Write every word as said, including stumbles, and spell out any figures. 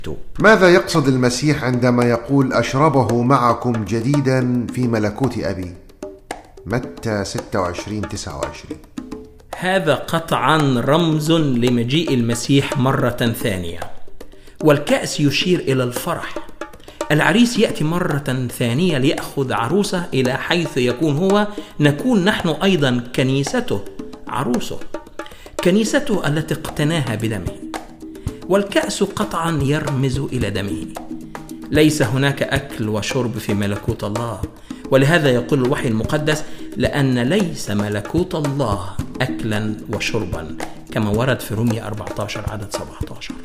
ماذا يقصد المسيح عندما يقول أشربه معكم جديدا في ملكوت أبي؟ متى ستة وعشرين تسعة وعشرين. هذا قطعا رمز لمجيء المسيح مرة ثانية، والكأس يشير إلى الفرح. العريس يأتي مرة ثانية ليأخذ عروسه إلى حيث يكون هو، نكون نحن أيضا كنيسته عروسه، كنيسته التي اقتناها بدمه. والكأس قطعا يرمز إلى دمه. ليس هناك أكل وشرب في ملكوت الله، ولهذا يقول الوحي المقدس: لأن ليس ملكوت الله أكلا وشربا، كما ورد في رومية أربعة عشر عدد سبعة عشر.